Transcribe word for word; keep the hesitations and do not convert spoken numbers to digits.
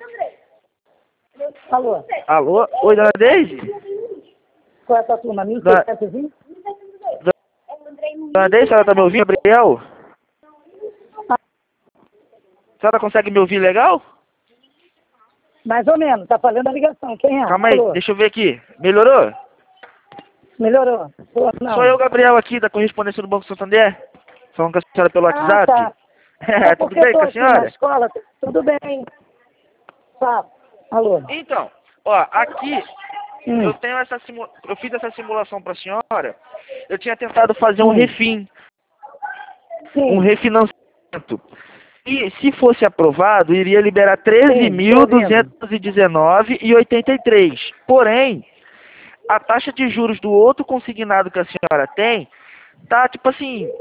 Alô? Alô? Oi, dona Deise? Qual é a sua turma? mil e Da- seiscentos e vinte? Dona Deise, a senhora tá me ouvindo, Gabriel? A senhora consegue me ouvir legal? Mais ou menos, tá fazendo a ligação. Quem é? Calma aí, Alô? deixa eu ver aqui. Melhorou? Melhorou? Pô, não. Sou eu, Gabriel, aqui da correspondência do Banco Santander. Falando com a senhora pelo Ah, WhatsApp. tá. É, É tudo porque bem tô com a aqui na senhora? escola. Tudo bem. Tá. Alô? Então, ó, aqui Hum. eu tenho essa simu... eu fiz essa simulação para a senhora. Eu tinha tentado fazer um Hum. refim, Sim. um refinanciamento. E se fosse aprovado, iria liberar treze Sim, mil tô ouvindo. duzentos e dezenove reais e oitenta e três centavos. Porém, a taxa de juros do outro consignado que a senhora tem tá tipo assim,